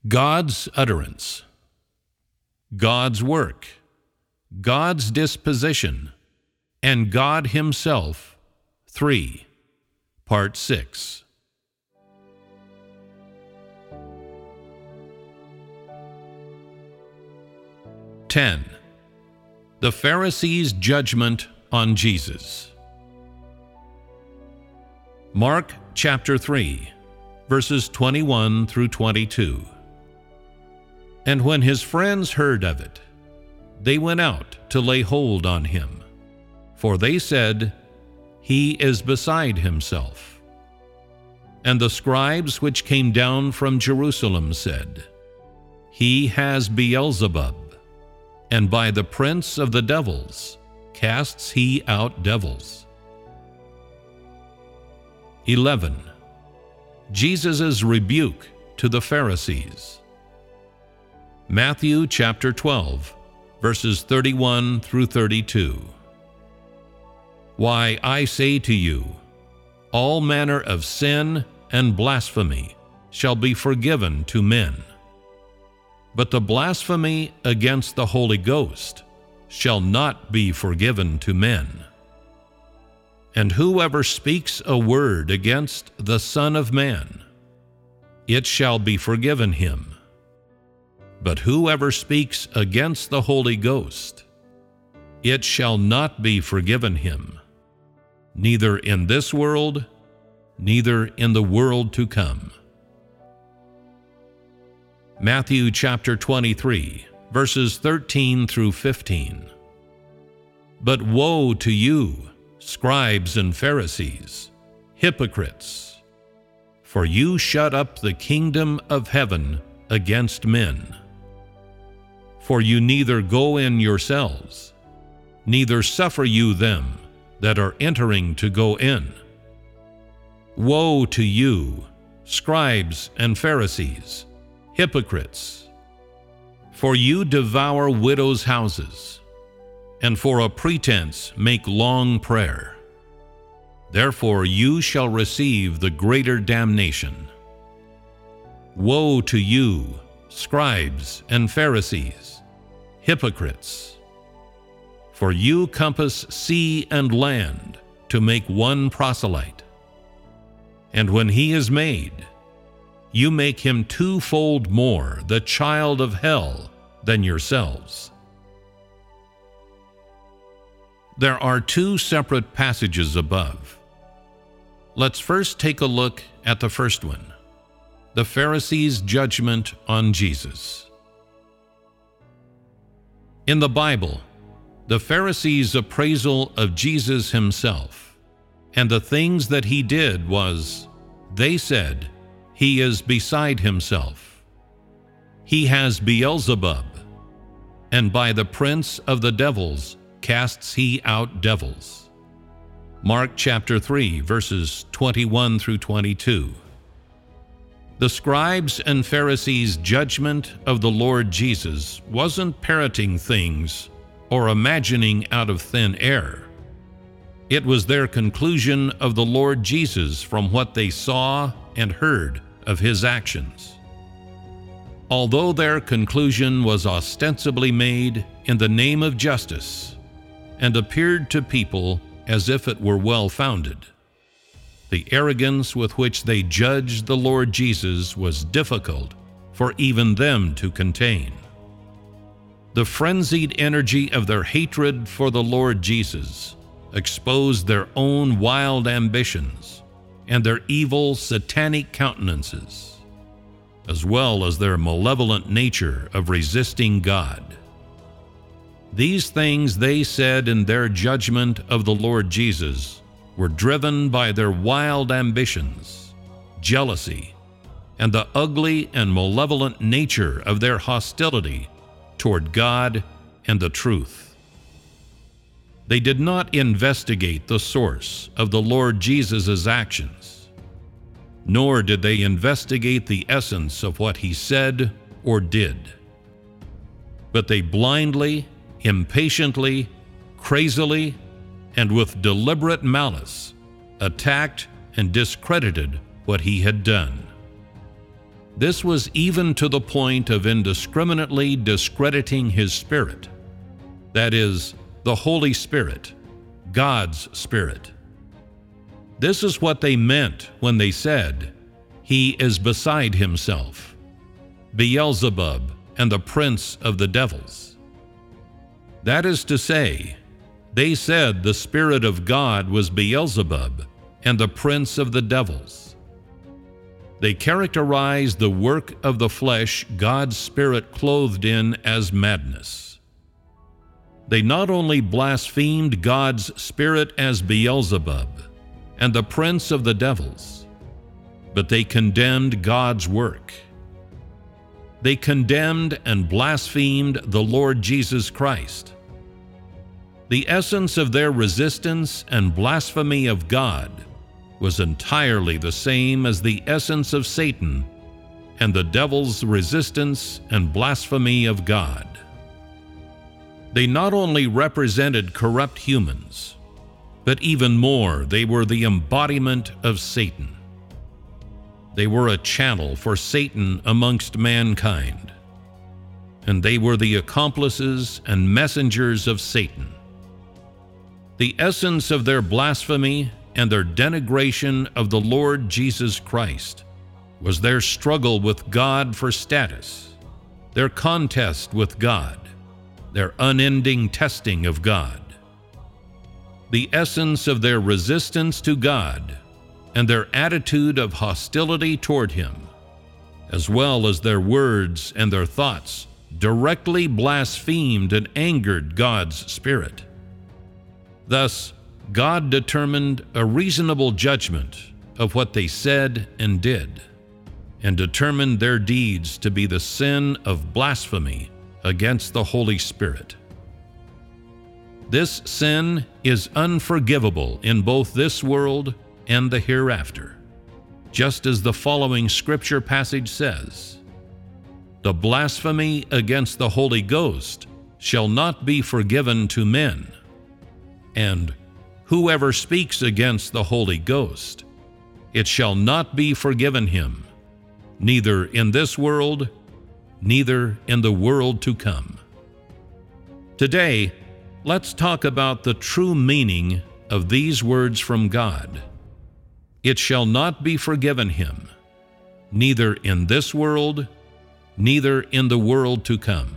God's utterance, God's work, God's disposition, and God Himself. 3. Part 6. (10) The Pharisees' judgment on Jesus. Mark chapter 3, verses 21 through 22. And when his friends heard of it, they went out to lay hold on him. For they said, He is beside himself. And the scribes which came down from Jerusalem said, He has Beelzebub, and by the prince of the devils casts he out devils. 11. Jesus' rebuke to the Pharisees. Matthew chapter 12, verses 31 through 32. Why, I say to you, all manner of sin and blasphemy shall be forgiven to men. But the blasphemy against the Holy Ghost shall not be forgiven to men. And whoever speaks a word against the Son of Man, it shall be forgiven him. But whoever speaks against the Holy Ghost, it shall not be forgiven him, neither in this world, neither in the world to come. Matthew chapter 23, verses 13 through 15. But woe to you, scribes and Pharisees, hypocrites! For you shut up the kingdom of heaven against men. For you neither go in yourselves, neither suffer you them that are entering to go in. Woe to you, scribes and Pharisees, hypocrites! For you devour widows' houses, and for a pretense make long prayer. Therefore you shall receive the greater damnation. Woe to you, scribes and Pharisees, hypocrites! For you compass sea and land to make one proselyte. And when he is made, you make him twofold more the child of hell than yourselves. There are two separate passages above. Let's first take a look at the first one, the Pharisees' judgment on Jesus. In the Bible, the Pharisees' appraisal of Jesus himself and the things that he did was, they said, He is beside himself. He has Beelzebub, and by the prince of the devils casts he out devils. Mark chapter 3, verses 21 through 22. The scribes and Pharisees' judgment of the Lord Jesus wasn't parroting things or imagining out of thin air. It was their conclusion of the Lord Jesus from what they saw and heard of his actions. Although their conclusion was ostensibly made in the name of justice and appeared to people as if it were well-founded, the arrogance with which they judged the Lord Jesus was difficult for even them to contain. The frenzied energy of their hatred for the Lord Jesus exposed their own wild ambitions and their evil satanic countenances, as well as their malevolent nature of resisting God. These things they said in their judgment of the Lord Jesus were driven by their wild ambitions, jealousy, and the ugly and malevolent nature of their hostility toward God and the truth. They did not investigate the source of the Lord Jesus' actions, nor did they investigate the essence of what he said or did. But they blindly, impatiently, crazily, and with deliberate malice attacked and discredited what he had done. This was even to the point of indiscriminately discrediting his Spirit. That is, the Holy Spirit, God's Spirit. This is what they meant when they said, "He is beside himself," Beelzebub and the prince of the devils. That is to say, they said the Spirit of God was Beelzebub and the prince of the devils. They characterized the work of the flesh God's Spirit clothed in as madness. They not only blasphemed God's Spirit as Beelzebub and the prince of the devils, but they condemned God's work. They condemned and blasphemed the Lord Jesus Christ. The essence of their resistance and blasphemy of God was entirely the same as the essence of Satan and the devil's resistance and blasphemy of God. They not only represented corrupt humans, but even more, they were the embodiment of Satan. They were a channel for Satan amongst mankind, and they were the accomplices and messengers of Satan. The essence of their blasphemy and their denigration of the Lord Jesus Christ was their struggle with God for status, their contest with God, their unending testing of God. The essence of their resistance to God and their attitude of hostility toward Him, as well as their words and their thoughts, directly blasphemed and angered God's Spirit. Thus, God determined a reasonable judgment of what they said and did, and determined their deeds to be the sin of blasphemy against the Holy Spirit. This sin is unforgivable in both this world and the hereafter, just as the following scripture passage says, "The blasphemy against the Holy Ghost shall not be forgiven to men," and "Whoever speaks against the Holy Ghost, it shall not be forgiven him, neither in this world, neither in the world to come." Today, let's talk about the true meaning of these words from God. It shall not be forgiven him, neither in this world, neither in the world to come.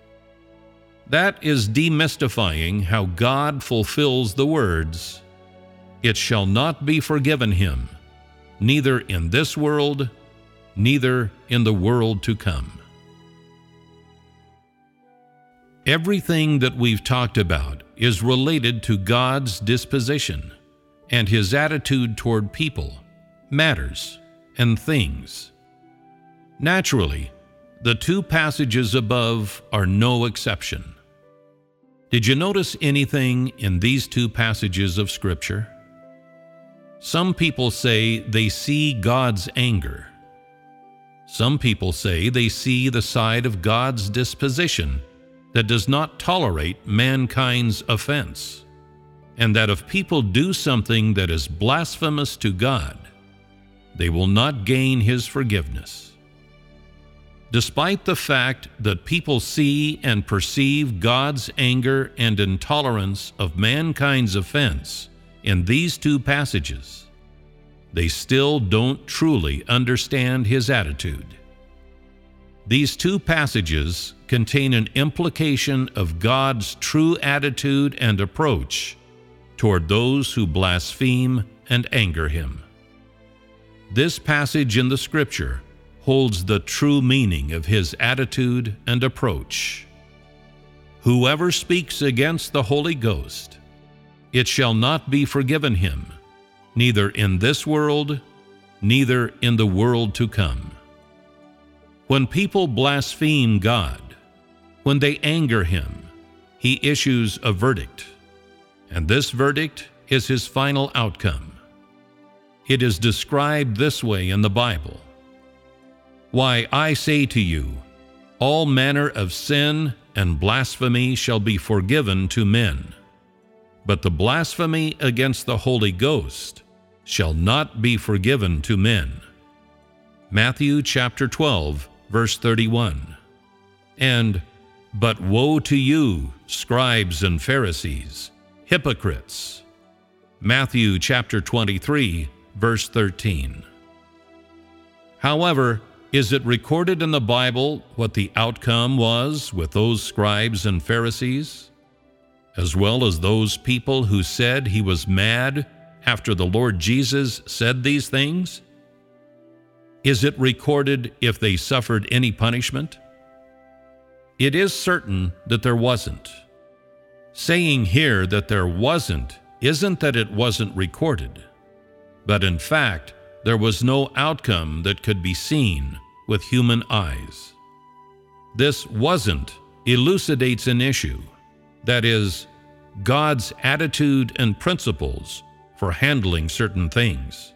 That is demystifying how God fulfills the words, "It shall not be forgiven him, neither in this world, neither in the world to come." Everything that we've talked about is related to God's disposition and His attitude toward people, matters, and things. Naturally, the two passages above are no exception. Did you notice anything in these two passages of Scripture? Some people say they see God's anger. Some people say they see the side of God's disposition that does not tolerate mankind's offense, and that if people do something that is blasphemous to God, they will not gain His forgiveness. Despite the fact that people see and perceive God's anger and intolerance of mankind's offense in these two passages, they still don't truly understand His attitude. These two passages contain an implication of God's true attitude and approach toward those who blaspheme and anger Him. This passage in the Scripture holds the true meaning of His attitude and approach. "Whoever speaks against the Holy Ghost, it shall not be forgiven him, neither in this world, neither in the world to come." When people blaspheme God, when they anger Him, He issues a verdict, and this verdict is His final outcome. It is described this way in the Bible: "Why, I say to you, all manner of sin and blasphemy shall be forgiven to men, but the blasphemy against the Holy Ghost shall not be forgiven to men." Matthew chapter 12, verse 31. And, "But woe to you, scribes and Pharisees, hypocrites." Matthew chapter 23, verse 13. However, is it recorded in the Bible what the outcome was with those scribes and Pharisees, as well as those people who said he was mad after the Lord Jesus said these things? Is it recorded if they suffered any punishment? It is certain that there wasn't. Saying here that there wasn't isn't that it wasn't recorded, but in fact, there was no outcome that could be seen with human eyes. This wasn't elucidates an issue, that is, God's attitude and principles for handling certain things.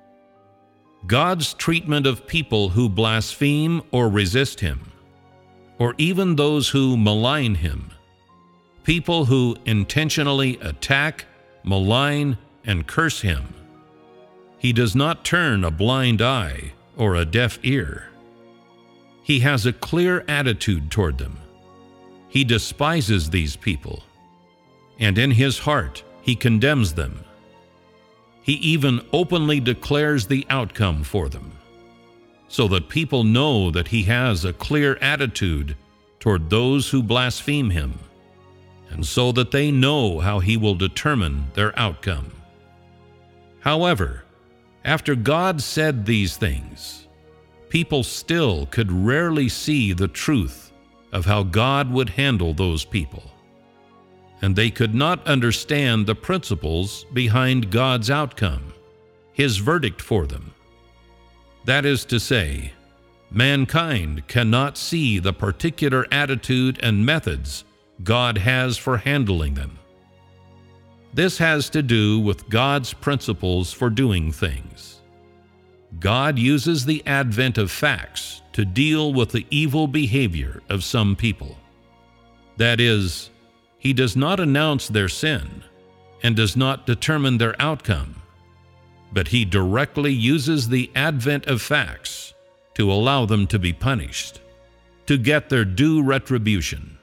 God's treatment of people who blaspheme or resist him, or even those who malign him, people who intentionally attack, malign, and curse him. He does not turn a blind eye or a deaf ear. He has a clear attitude toward them. He despises these people, and in his heart he condemns them. He even openly declares the outcome for them, so that people know that he has a clear attitude toward those who blaspheme him, and so that they know how he will determine their outcome. However, after God said these things, people still could rarely see the truth of how God would handle those people, and they could not understand the principles behind God's outcome, his verdict for them. That is to say, mankind cannot see the particular attitude and methods God has for handling them. This has to do with God's principles for doing things. God uses the advent of facts to deal with the evil behavior of some people. That is, he does not announce their sin and does not determine their outcome, but he directly uses the advent of facts to allow them to be punished, to get their due retribution.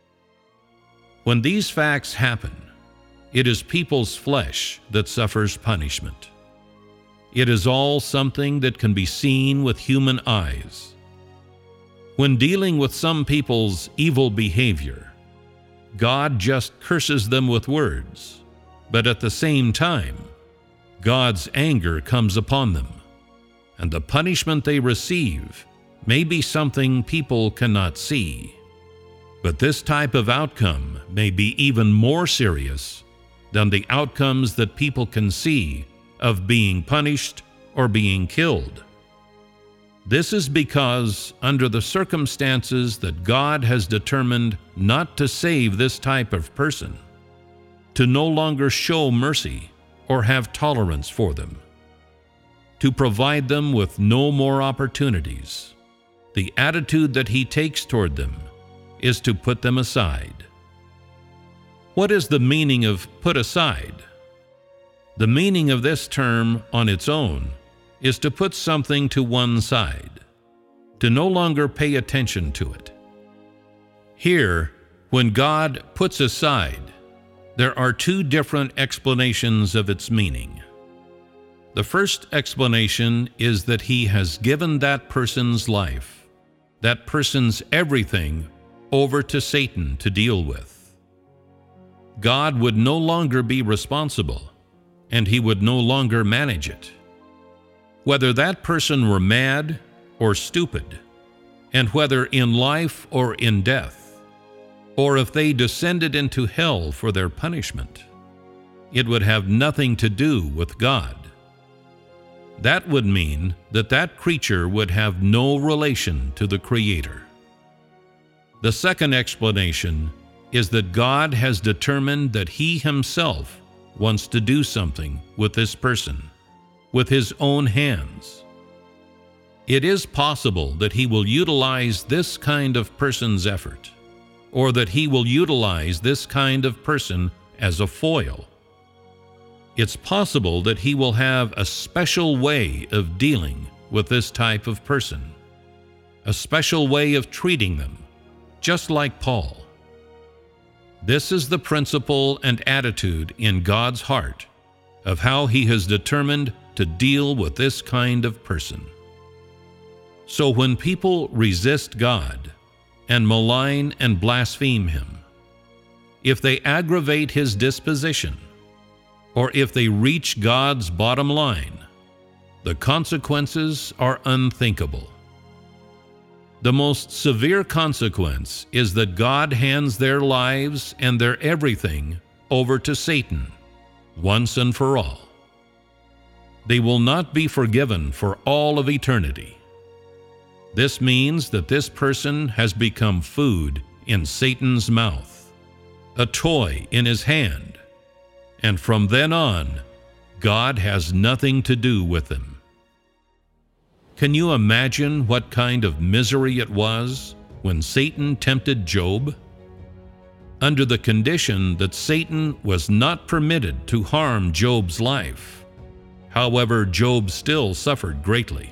When these facts happen, it is people's flesh that suffers punishment. It is all something that can be seen with human eyes. When dealing with some people's evil behavior, God just curses them with words, but at the same time, God's anger comes upon them, and the punishment they receive may be something people cannot see. But this type of outcome may be even more serious than the outcomes that people can see of being punished or being killed. This is because, under the circumstances that God has determined not to save this type of person, to no longer show mercy or have tolerance for them, to provide them with no more opportunities, the attitude that he takes toward them is to put them aside. What is the meaning of put aside? The meaning of this term on its own is to put something to one side, to no longer pay attention to it. Here, when God puts aside, there are two different explanations of its meaning. The first explanation is that he has given that person's life, that person's everything, over to Satan to deal with. God would no longer be responsible, and he would no longer manage it. Whether that person were mad or stupid, and whether in life or in death, or if they descended into hell for their punishment, it would have nothing to do with God. That would mean that that creature would have no relation to the Creator. The second explanation is that God has determined that he himself wants to do something with this person, with his own hands. It is possible that he will utilize this kind of person's effort, or that he will utilize this kind of person as a foil. It's possible that he will have a special way of dealing with this type of person, a special way of treating them, just like Paul. This is the principle and attitude in God's heart of how He has determined to deal with this kind of person. So when people resist God and malign and blaspheme Him, if they aggravate His disposition, or if they reach God's bottom line, the consequences are unthinkable. The most severe consequence is that God hands their lives and their everything over to Satan, once and for all. They will not be forgiven for all of eternity. This means that this person has become food in Satan's mouth, a toy in his hand, and from then on, God has nothing to do with them. Can you imagine what kind of misery it was when Satan tempted Job? Under the condition that Satan was not permitted to harm Job's life. However, Job still suffered greatly.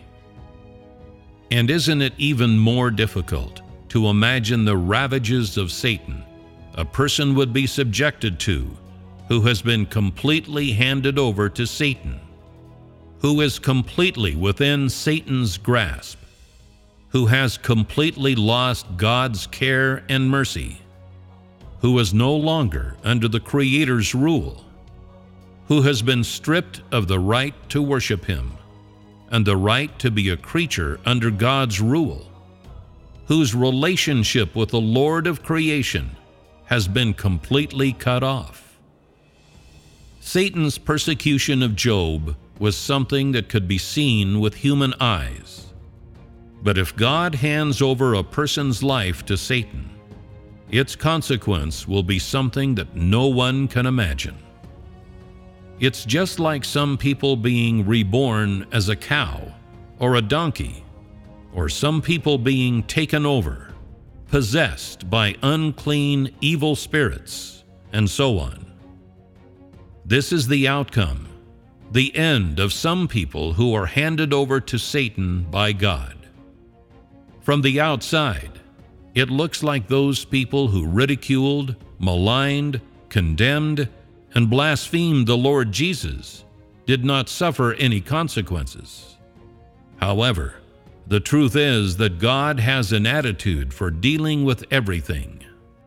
And isn't it even more difficult to imagine the ravages of Satan a person would be subjected to who has been completely handed over to Satan, who is completely within Satan's grasp, who has completely lost God's care and mercy, who is no longer under the Creator's rule, who has been stripped of the right to worship Him and the right to be a creature under God's rule, whose relationship with the Lord of creation has been completely cut off. Satan's persecution of Job was something that could be seen with human eyes. But if God hands over a person's life to Satan, its consequence will be something that no one can imagine. It's just like some people being reborn as a cow or a donkey, or some people being taken over, possessed by unclean, evil spirits, and so on. This is the outcome, the end of some people who are handed over to Satan by God. From the outside, it looks like those people who ridiculed, maligned, condemned, and blasphemed the Lord Jesus did not suffer any consequences. However, the truth is that God has an attitude for dealing with everything.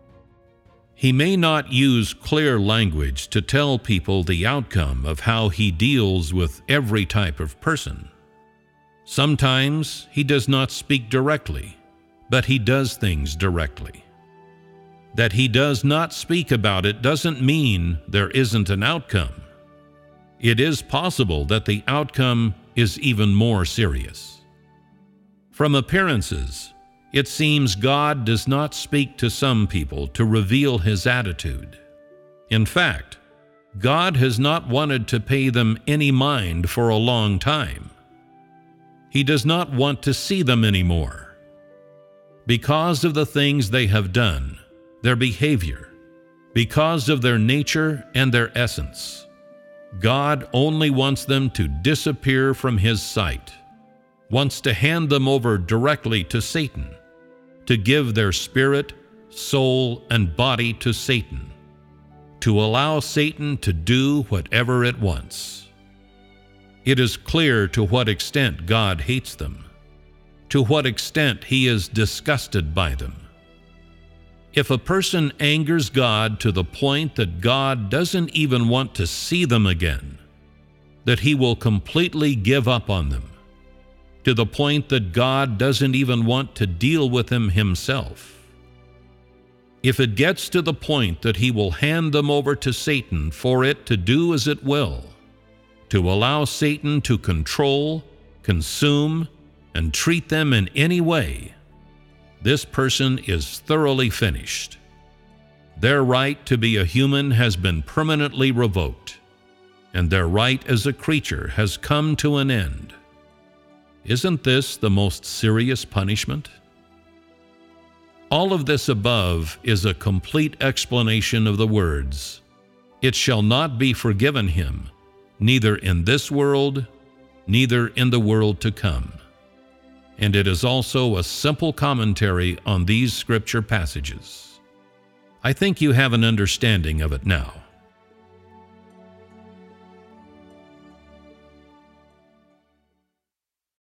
He may not use clear language to tell people the outcome of how He deals with every type of person. Sometimes He does not speak directly, but He does things directly. That He does not speak about it doesn't mean there isn't an outcome. It is possible that the outcome is even more serious. From appearances, it seems God does not speak to some people to reveal His attitude. In fact, God has not wanted to pay them any mind for a long time. He does not want to see them anymore. Because of the things they have done, their behavior, because of their nature and their essence, God only wants them to disappear from His sight, wants to hand them over directly to Satan, to give their spirit, soul, and body to Satan, to allow Satan to do whatever it wants. It is clear to what extent God hates them, to what extent He is disgusted by them. If a person angers God to the point that God doesn't even want to see them again, that He will completely give up on them, to the point that God doesn't even want to deal with them Himself. If it gets to the point that He will hand them over to Satan for it to do as it will, to allow Satan to control, consume, and treat them in any way, this person is thoroughly finished. Their right to be a human has been permanently revoked, and their right as a creature has come to an end. Isn't this the most serious punishment? All of this above is a complete explanation of the words, "It shall not be forgiven him, neither in this world, neither in the world to come." and it is also a simple commentary on these scripture passages. I think you have an understanding of it now.